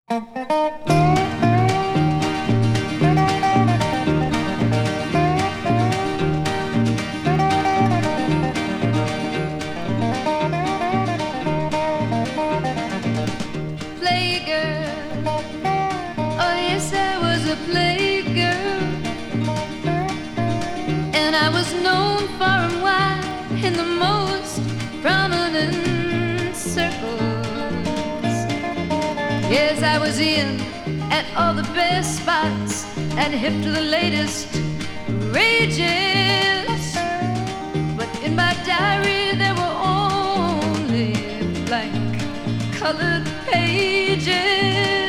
Playgirl, oh yes, I was a playgirl, and I was known far and wide in the most prominent circles. Yes, I was in at all the best spots and hip to the latest rages. But in my diary there were only blank colored pages.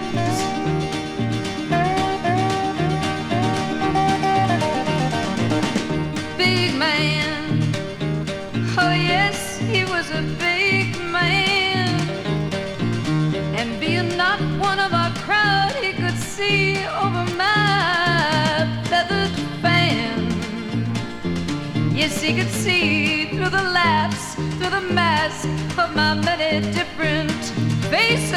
Big man, oh yes, he was a big man, and being not one of our crowd, he could see over my feathered fan. Yes, he could see through the laughs, through the mask of my many different faces.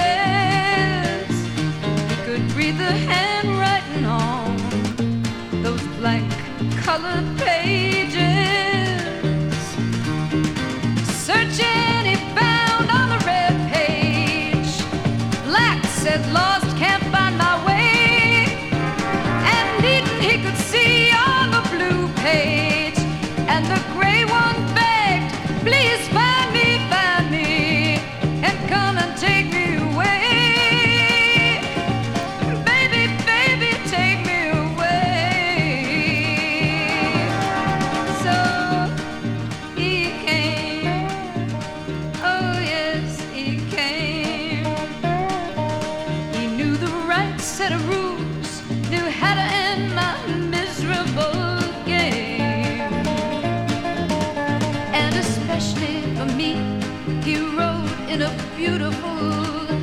He could read the handwriting on those blank colored pages. Searching, he found on the red page, black said lost, can't find my way. And Eden he could see on the blue page, and the gray one begged, please find me, and come and take me away. Baby, baby, take me away. So he came, oh yes, he came. He knew the right set of rules, knew how to end my miserable game. And especially for me, he wrote in a beautiful